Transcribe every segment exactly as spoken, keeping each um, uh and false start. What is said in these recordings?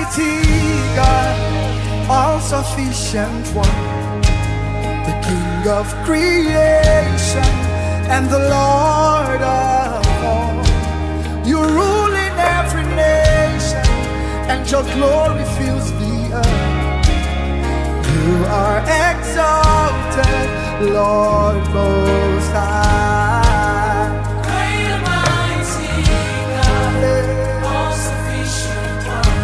Almighty God, all sufficient one, the King of creation and the Lord of all. You rule in every nation, and your glory fills the earth. You are exalted, Lord Most High. Great and mighty God, all sufficient one,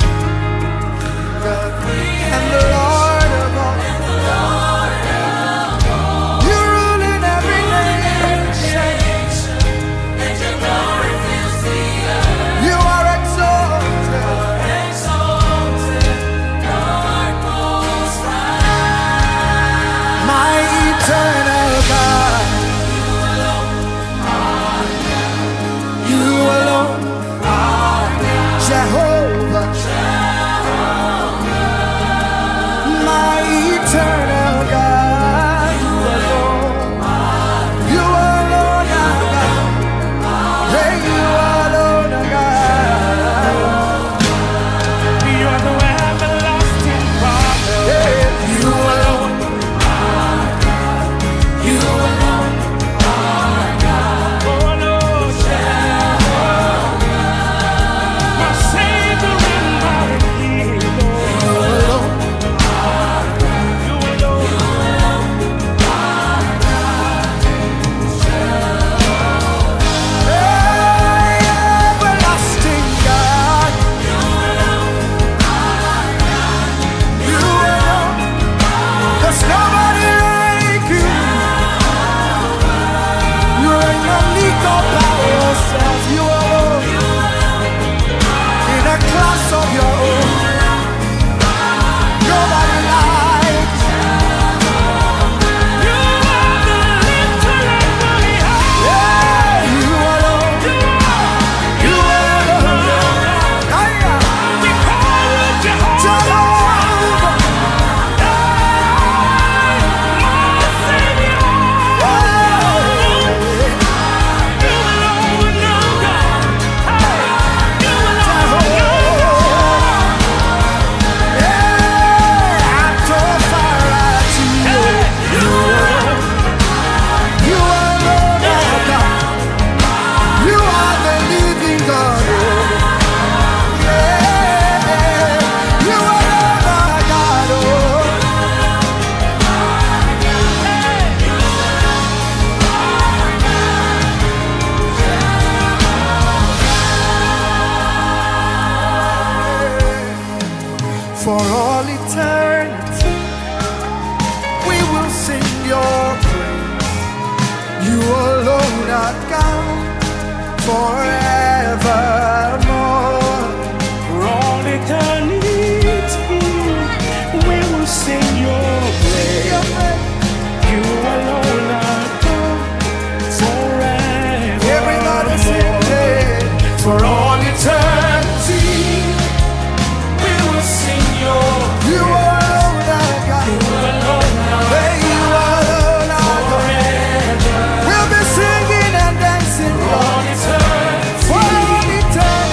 and the Lord of all. and the Lord of all. You rule in every nation, And your glory fills the earth. you are exalted. Exalted, Lord Most High. My eternal God, you alone are Jehovah. My eternal God, you alone, you alone are God. Hey, you alone are God. You are the everlasting Father. Hey, you alone, you alone, Oh Lord, my Savior and my Healer. you alone. You alone. Hey, everlasting God, you alone. There's nobody like you. You're unique all by yourself. You alone, in a class of your own. Nobody like you. You are the lifter of my heart. Yeah, you alone. You alone. Hiya. We call you Jehovah. Jehovah. My Savior. You alone, no God. Hey, you alone, no God. Yeah, I told Pharaoh to you. You alone. You alone are God. You are the living God. Yeah, you alone are God. Oh. For all eternity, we will sing your praise. You alone are God forevermore. For all eternity, we will sing your praise. Your praise. You alone are God forever. Everybody sing it. For all eternity, We will sing your you alone are God. Hey, you alone are God. We'll be singing and dancing, Lord, for all eternity.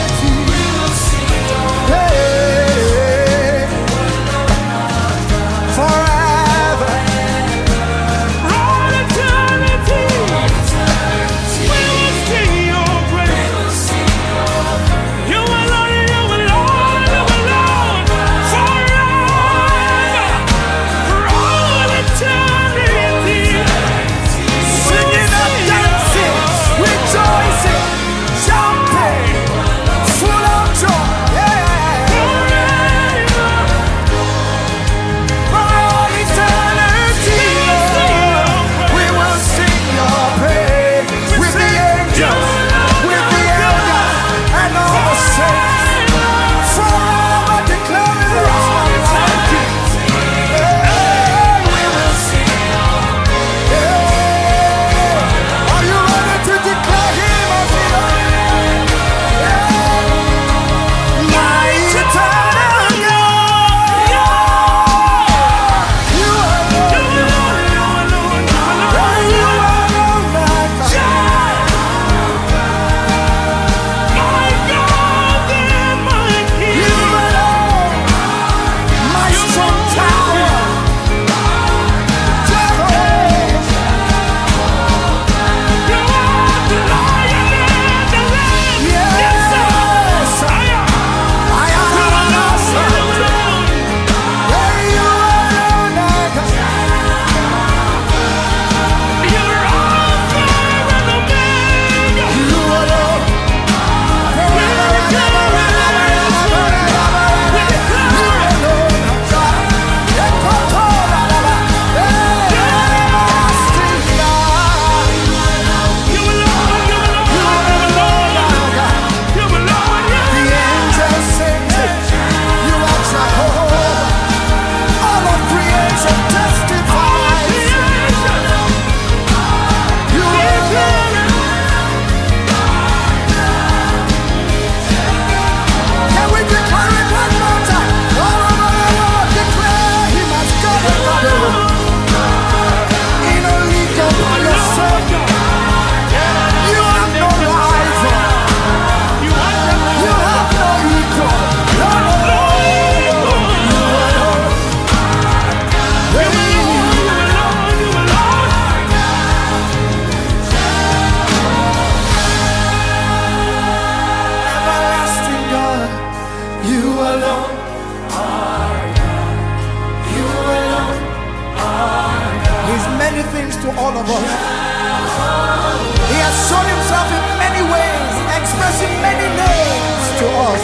You alone are God. You alone are God. He's many things to all of us. He has shown himself in many ways, expressing many names to us.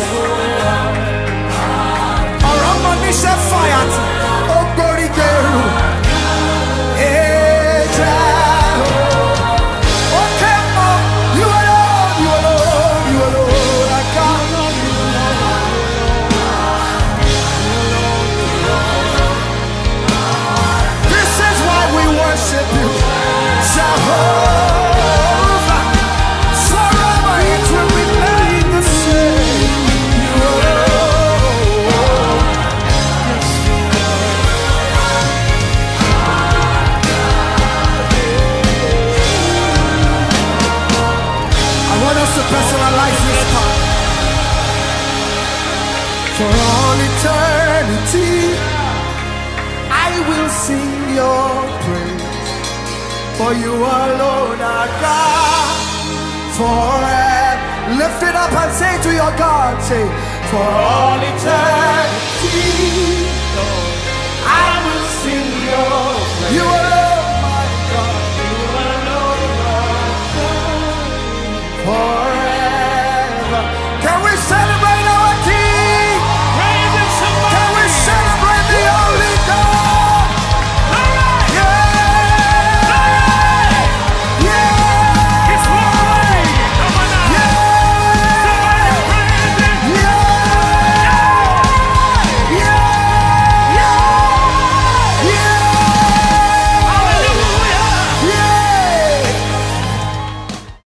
Aramonisha Fire, oh glory girl. Personalize this part. For all eternity, I will sing your praise. For you alone are God. Forever, lift it up and say to your God, say, for all eternity, I will sing your praise. You alone, my God. You alone, my God. For